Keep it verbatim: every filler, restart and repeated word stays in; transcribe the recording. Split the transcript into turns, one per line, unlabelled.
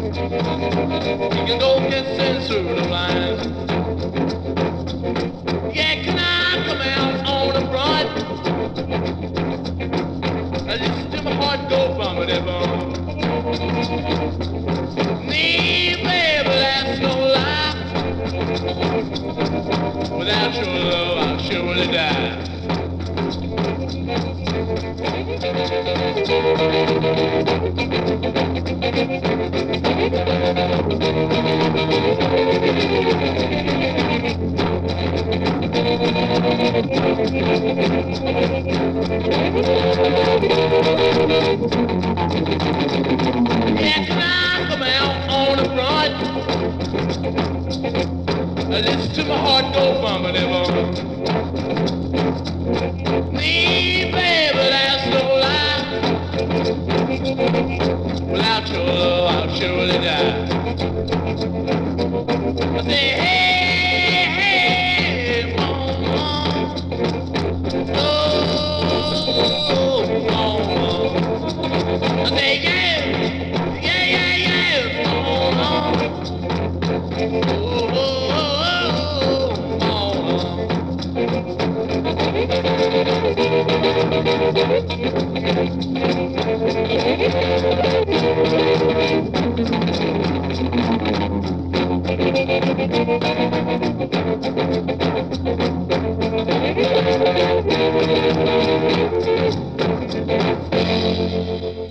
You can go get sent through the lines. Yeah, can I come out on the front? I listen to my heart go bumpity bum. Nee, baby, that's no lie. Without your love, I'll surely die. Yeah, can I come out on the front? I listen to my heart go bumpity bum. Nee, baby, that's no lie. Without your love, I'll surely die. I say, hey, hey, mama. Oh, mama. I say, yeah, yeah, yeah, yeah, mama. Oh, oh, oh, mama.